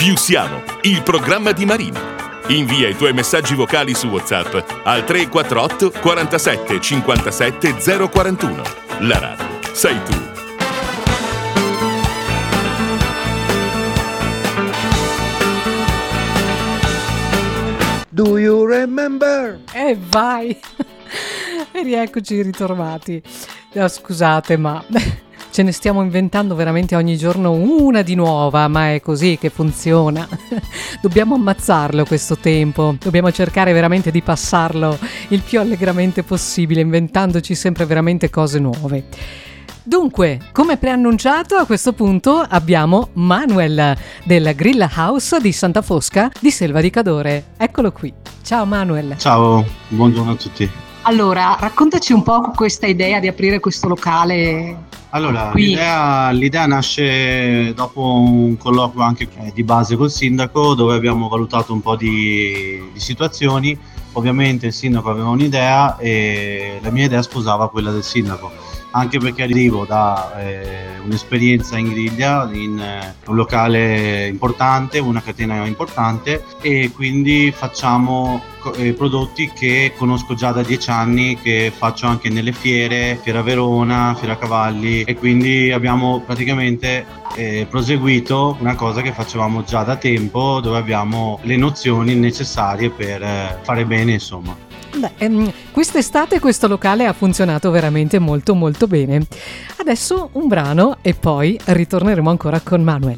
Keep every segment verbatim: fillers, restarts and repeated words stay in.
Più siamo, il programma di Marina. Invia i tuoi messaggi vocali su WhatsApp al tre quattro otto quarantasette cinquantasette zero quarantuno. La radio sei tu. Do you remember? E vai! E rieccoci ritornati. No, scusate, ma ce ne stiamo inventando veramente ogni giorno una di nuova, ma è così che funziona. Dobbiamo ammazzarlo questo tempo, dobbiamo cercare veramente di passarlo il più allegramente possibile, inventandoci sempre veramente cose nuove. Dunque, come preannunciato, a questo punto abbiamo Manuel del Grill House di Santa Fosca di Selva di Cadore. Eccolo qui. Ciao Manuel. Ciao, buongiorno a tutti. Allora, raccontaci un po' questa idea di aprire questo locale. Allora, qui. l'idea, l'idea nasce dopo un colloquio anche eh, di base col sindaco, dove abbiamo valutato un po' di, di situazioni. Ovviamente il sindaco aveva un'idea e la mia idea sposava quella del sindaco, anche perché arrivo da eh, un'esperienza in griglia, in eh, un locale importante, una catena importante, e quindi facciamo co- eh, prodotti che conosco già da dieci anni, che faccio anche nelle fiere, Fiera Verona, Fiera Cavalli, e quindi abbiamo praticamente eh, proseguito una cosa che facevamo già da tempo, dove abbiamo le nozioni necessarie per eh, fare bene, insomma. Beh, ehm, quest'estate questo locale ha funzionato veramente molto molto bene. Adesso un brano e poi ritorneremo ancora con Manuel.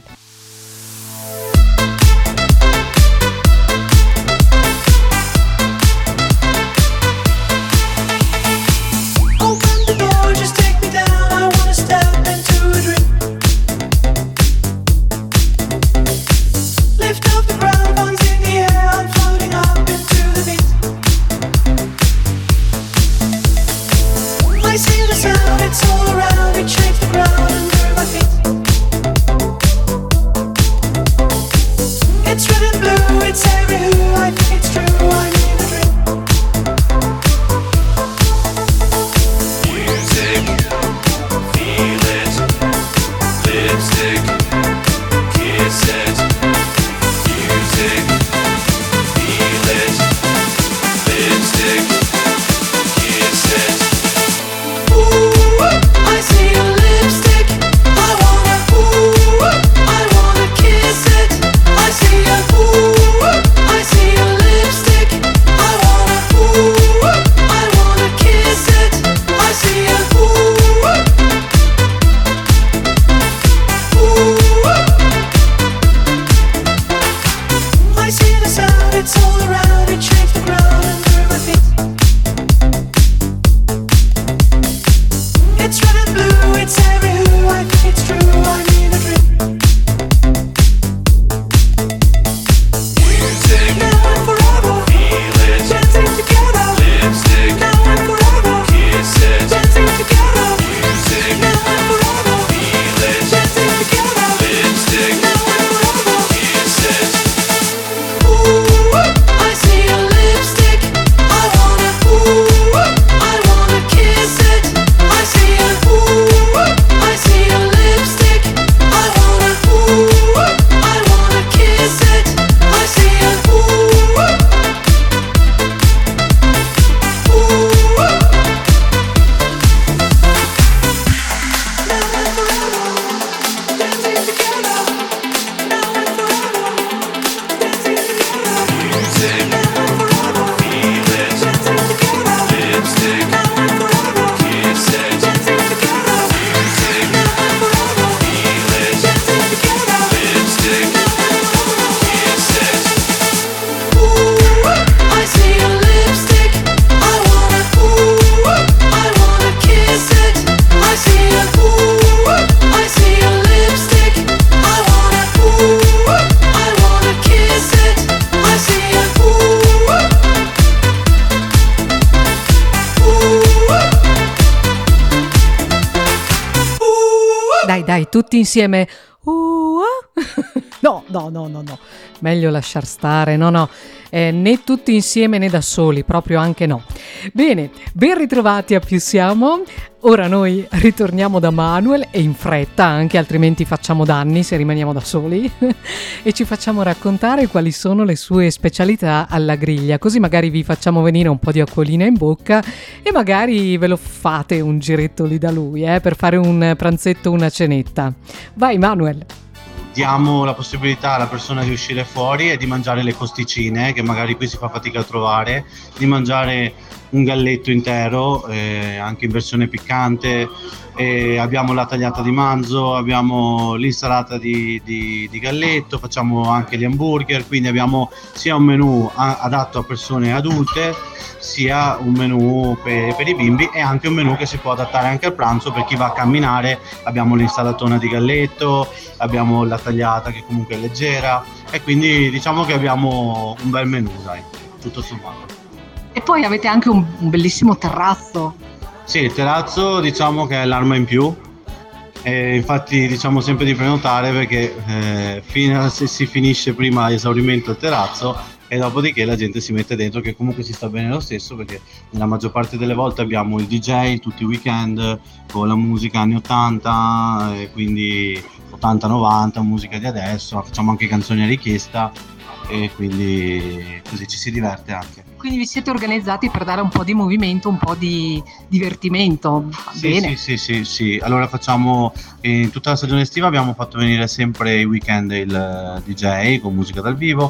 Dai, dai, tutti insieme. Uh, uh. No, no, no, no, no, meglio lasciar stare, no, no, eh, né tutti insieme né da soli, proprio anche no. Bene, ben ritrovati a Più Siamo. Ora noi ritorniamo da Manuel e in fretta anche, altrimenti facciamo danni se rimaniamo da soli e ci facciamo raccontare quali sono le sue specialità alla griglia, così magari vi facciamo venire un po' di acquolina in bocca e magari ve lo fate un giretto lì da lui, eh, per fare un pranzetto, una cenetta. Vai Manuel! Diamo la possibilità alla persona di uscire fuori e di mangiare le costicine, che magari qui si fa fatica a trovare, di mangiare un galletto intero, eh, anche in versione piccante, eh, abbiamo la tagliata di manzo, abbiamo l'insalata di, di, di galletto, facciamo anche gli hamburger, quindi abbiamo sia un menù a, adatto a persone adulte, sia un menù per, per i bimbi e anche un menù che si può adattare anche al pranzo per chi va a camminare. Abbiamo l'insalatona di galletto, abbiamo la tagliata che comunque è leggera e quindi diciamo che abbiamo un bel menù, dai, tutto sommato. E poi avete anche un, un bellissimo terrazzo. Sì, il terrazzo diciamo che è l'arma in più, e infatti diciamo sempre di prenotare perché eh, fino a, se si finisce prima l'esaurimento il terrazzo e dopodiché la gente si mette dentro, che comunque si sta bene lo stesso, perché nella maggior parte delle volte abbiamo il D J tutti i weekend con la musica anni ottanta, e quindi ottanta novanta, musica di adesso, facciamo anche canzoni a richiesta e quindi così ci si diverte anche. Quindi vi siete organizzati per dare un po' di movimento, un po' di divertimento. Sì, Bene. sì, sì, sì, sì. Allora facciamo, in tutta la stagione estiva abbiamo fatto venire sempre i weekend il D J con musica dal vivo,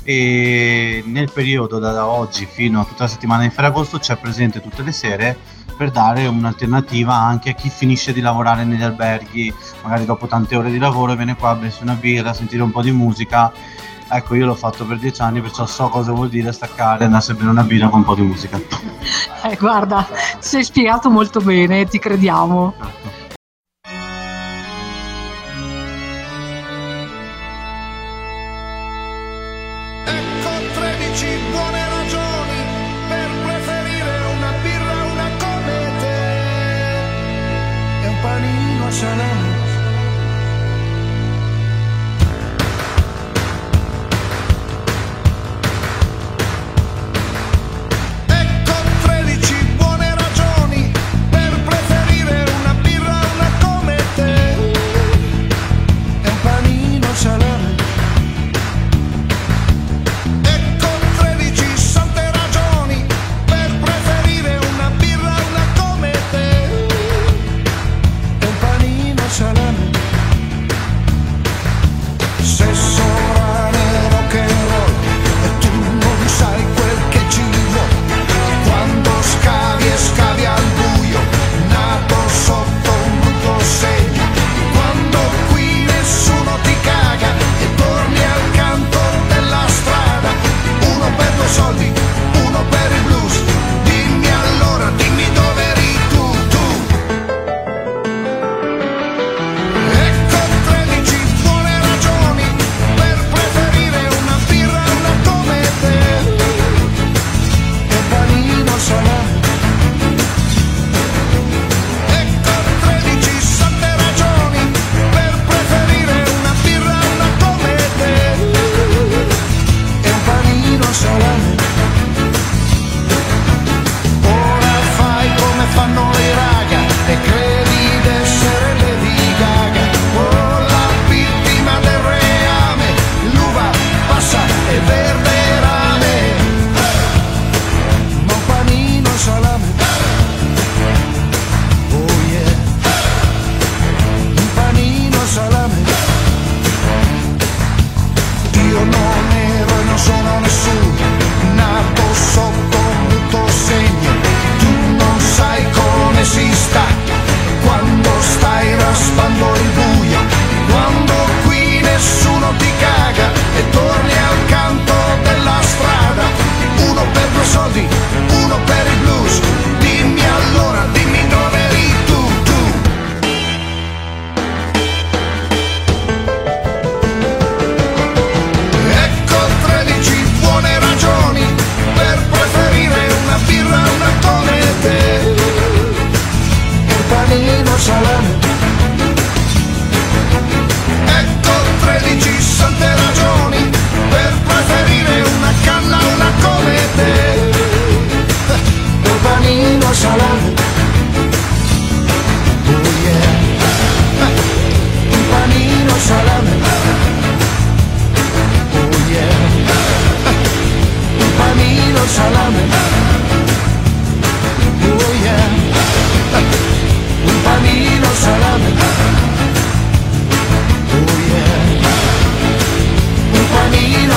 e nel periodo da, da oggi fino a tutta la settimana di Ferragosto c'è presente tutte le sere per dare un'alternativa anche a chi finisce di lavorare negli alberghi, magari dopo tante ore di lavoro viene qua a bersi una birra, sentire un po' di musica. Ecco, io l'ho fatto per dieci anni, perciò so cosa vuol dire staccare e andarsi a bere una birra con un po' di musica. Eh, guarda, ci hai spiegato molto bene, ti crediamo. Ecco tredici buone ragioni per preferire una birra, una come te e un panino a salame. Shine.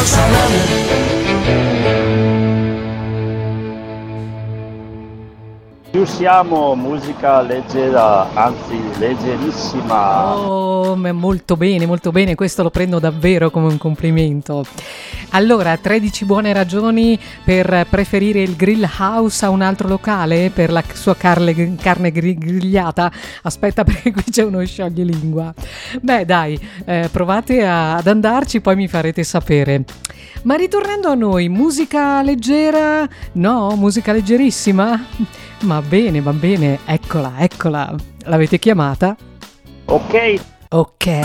Più siamo musica leggera, anzi leggerissima. Oh, ma molto bene, molto bene, questo lo prendo davvero come un complimento. Allora, tredici buone ragioni per preferire il Grill House a un altro locale per la sua carne, carne gri- grigliata. Aspetta, perché qui c'è uno scioglilingua. Beh, dai, eh, provate a, ad andarci, poi mi farete sapere. Ma ritornando a noi, musica leggera? No, musica leggerissima? Va bene, va bene, eccola, eccola. L'avete chiamata? Ok. Ok.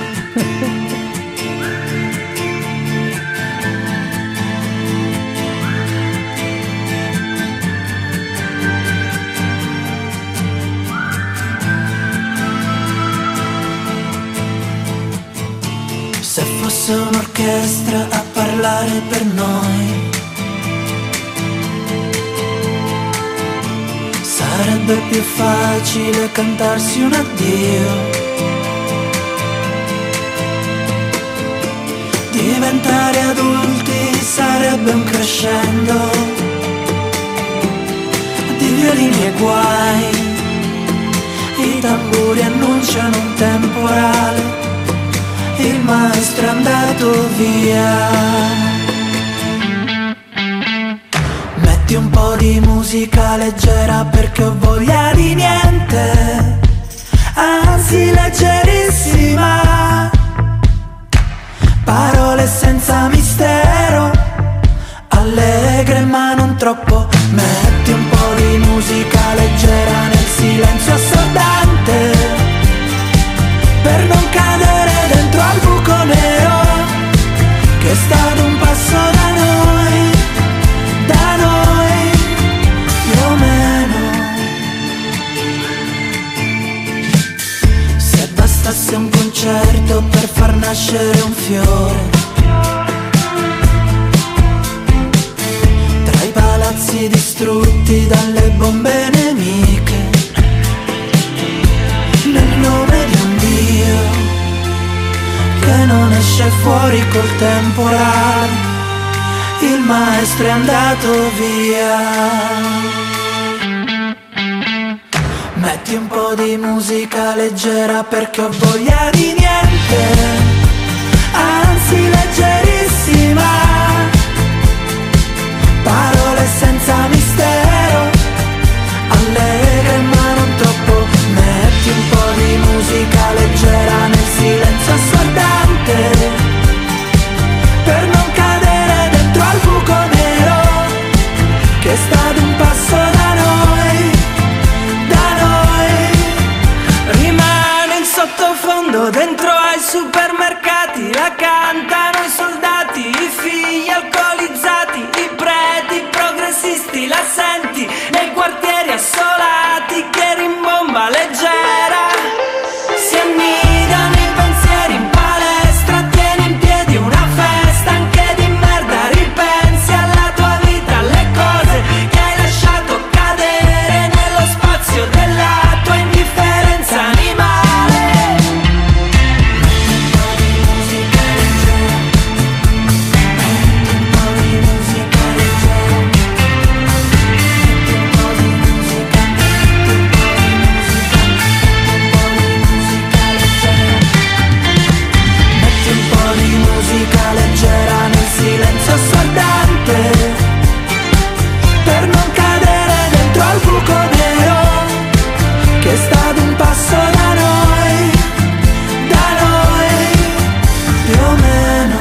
Se fosse un'orchestra a parlare per noi, sarebbe più facile cantarsi un addio. Diventare adulti sarebbe un crescendo di violini e guai. I tamburi annunciano un temporale, il maestro è andato via. Metti un po' di musica leggera perché ho voglia di niente, anzi leggerissima. Parole senza mistero, allegre ma non troppo. Metti un po' di musica leggera nel silenzio assordante, per non cadere dentro al buco nero che sta ad un passo da noi, da noi, più o meno. Se bastasse un concerto per far nascere un fiore, tra i palazzi distrutti dalle bombe nemiche, nel nome di un Dio che non esce fuori col temporale, il maestro è andato via. Metti un po' di musica leggera perché ho voglia di niente, anzi leggerissima. Parole senza mistero, allegre ma non troppo. Metti un po' di musica leggera nel silenzio assordante, per non cadere dentro al buco nero che sta ad un passo da noi, da noi. Rimane in sottofondo dentro ai supermercati, la cantano i soldati, i figli alcolizzati, i preti progressisti, la senti nei quartieri assolati che rimbomba leggera. Si annidano i pensieri in palestra, tieni in piedi una festa anche di merda. Ripensi alla tua vita, alle cose che hai lasciato cadere nello spazio della tua indifferenza animale. Un po' di musica leggera, un po' di musica leggera, un po' di musica, un po' di musica, un po' di musica leggera. Metti un po' di musica leggera nel silenzio assordante, per non cadere dentro al buco nero che sta ad un passo da noi, da noi, più o meno.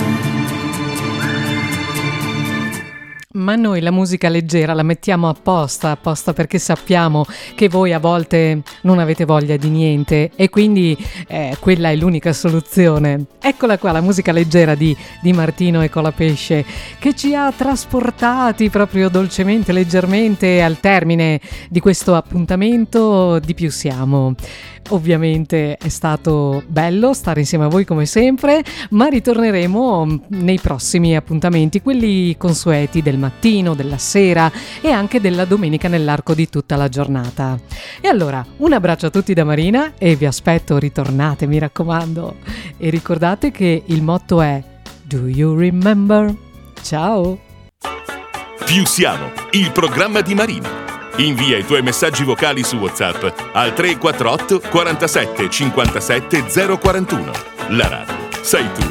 Ma noi la musica leggera la mettiamo apposta, apposta perché sappiamo che voi a volte non avete voglia di niente e quindi eh, quella è l'unica soluzione. Eccola qua la musica leggera di, di Martino e Colapesce, che ci ha trasportati proprio dolcemente, leggermente al termine di questo appuntamento di Più Siamo. Ovviamente è stato bello stare insieme a voi come sempre, ma ritorneremo nei prossimi appuntamenti, quelli consueti del mattino, della sera e anche della domenica nell'arco di tutta la giornata. E allora, un abbraccio a tutti da Marina e vi aspetto, ritornate, mi raccomando. E ricordate che il motto è: Do you remember? Ciao! Più siamo, il programma di Marina. Invia i tuoi messaggi vocali su WhatsApp al tre quattro otto quarantasette cinquantasette zero quarantuno. La radio sei tu.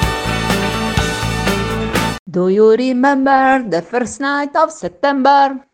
Do you remember the first night of September?